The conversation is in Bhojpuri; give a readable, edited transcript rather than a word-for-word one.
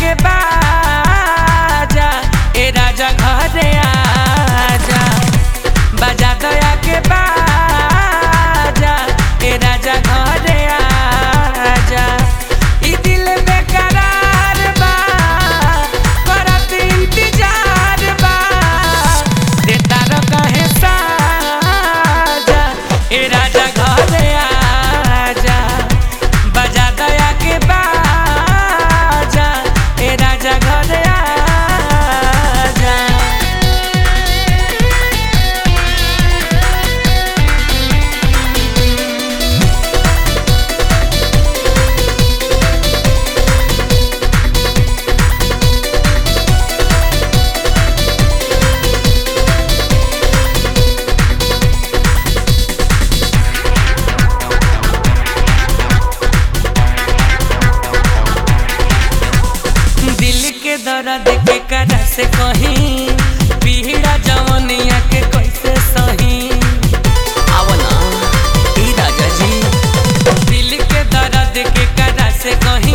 के बाजा ए राजा घरे आजा बजा दया के बाजा ए राजा घरे आजा ई दिल बेकरार बा करत इंतजार बा देता र कहे साजा ए राजा घरे आजा बजा दया के बाजा ए राजा घरे आजा। दिल के दर्द के करा से कहीं पीड़ा जवनिया के कैसे सही आवना ए राजा जी दिल के दर्द के करा से कहीं